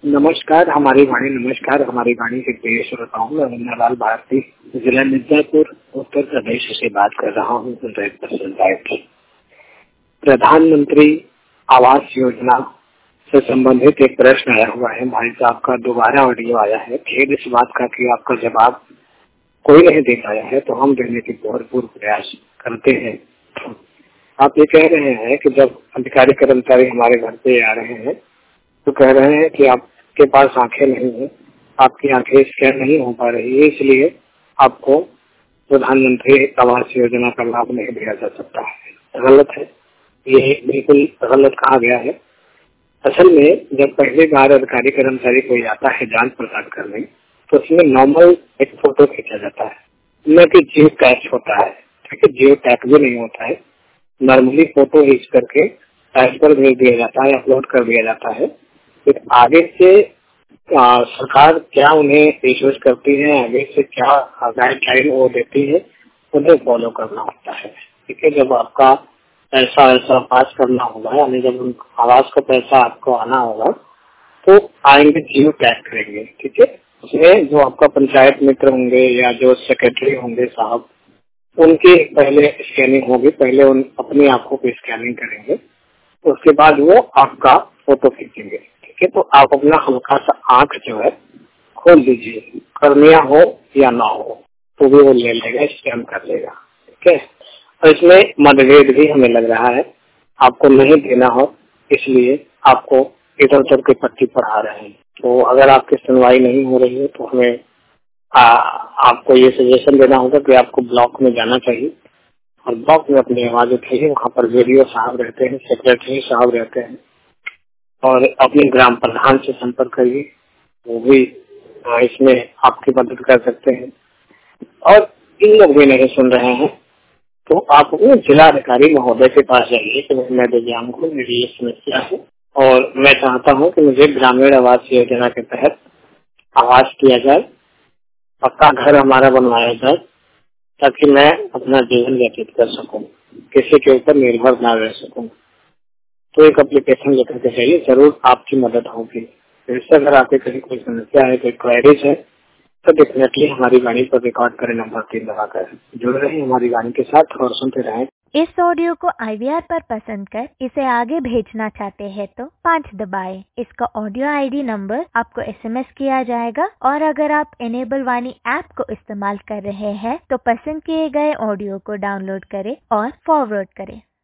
नमस्कार, हमारी वाणी के प्रिय श्रोताओं, मैं मुन्नालाल भारती जिला मिर्जापुर उत्तर प्रदेश से बात कर रहा हूँ। प्रधानमंत्री आवास योजना से संबंधित एक प्रश्न आया हुआ है। भाई साहब का दोबारा ऑडियो आया है। खेद इस बात का कि आपका जवाब कोई नहीं दे पाया है, तो हम देने की भरपूर प्रयास करते हैं। आप ये कह रहे हैं कि जब अधिकारी कर्मचारी हमारे घर पे आ रहे हैं तो कह रहे हैं कि आपके पास आंखें नहीं है, आपकी आंखें स्कैन नहीं हो पा रही है, इसलिए आपको प्रधानमंत्री आवास योजना का लाभ नहीं दिया जा सकता है। गलत है, ये बिल्कुल गलत कहा गया है। असल में जब पहली बार अधिकारी कर्मचारी कोई आता है जांच पड़ताल करने, तो उसमें नॉर्मल एक फोटो खींचा जाता है, न कि जियो टैग होता है। ठीक है, जियो टैग भी नहीं होता है। नॉर्मली फोटो खींच करके टैग पर भेज दिया जाता है, अपलोड कर दिया जाता है। फिर आगे से सरकार क्या उन्हें पेशकश करती है, आगे से क्या गाइडलाइन वो देती है, उन्हें फॉलो करना होता है। ठीक है, जब आपका ऐसा पास करना होगा, यानी जब आवास का पैसा आपको आना होगा तो आएंगे, जियो टैग करेंगे। ठीक है, उसमें जो आपका पंचायत मित्र होंगे या जो सेक्रेटरी होंगे साहब, उनकी पहले स्कैनिंग होगी। पहले उन अपनी आंखों की स्कैनिंग करेंगे, उसके बाद वो आपका फोटो खींचेंगे। ठीक है, तो आप अपना हल्का सा आंख जो है खोल दीजिए, कर्निया हो या ना हो तो भी वो ले लेगा, स्कैन कर लेगा। ठीक है, और इसमें मतभेद भी हमें लग रहा है, आपको नहीं देना हो इसलिए आपको इधर उधर की पट्टी पढ़ा रहे हैं। तो अगर आपकी सुनवाई नहीं हो रही है तो हमें आपको ये सजेशन देना होगा कि आपको ब्लॉक में जाना चाहिए और ब्लॉक में अपनी आवाज उठाइए। वहाँ पर वीडियो साहब रहते हैं, सेक्रेटरी साहब रहते हैं, और अपने ग्राम प्रधान से संपर्क करिए, वो भी इसमें आपकी मदद कर सकते हैं। और इन लोग भी नहीं सुन रहे हैं तो आप अपने जिलाधिकारी महोदय के पास जाइए कि मैं दिव्यांग हूँ, मेरी ये समस्या है और मैं चाहता हूँ कि मुझे ग्रामीण आवास योजना के तहत आवास किया जाए, पक्का घर हमारा बनवाया जाए, ताकि मैं अपना जीवन व्यतीत कर सकूं, किसी के ऊपर निर्भर ना रह सकूं। तो एक एप्लीकेशन लेकर के चाहिए, जरूर आपकी मदद होगी। तो इससे अगर आपके कहीं कोई समस्या है, कोई क्वेरीज है, तो डेफिनेटली हमारी वाणी पर रिकॉर्ड करें, नंबर 3 दबाकर जुड़ रहे हमारी वाणी के साथ और सुनते रहें। इस ऑडियो को IVR पर पसंद कर इसे आगे भेजना चाहते हैं तो 5 दबाएं। इसका ऑडियो ID नंबर आपको SMS किया जाएगा, और अगर आप इनेबल वाणी ऐप को इस्तेमाल कर रहे हैं तो पसंद किए गए ऑडियो को डाउनलोड करें और फॉरवर्ड करें।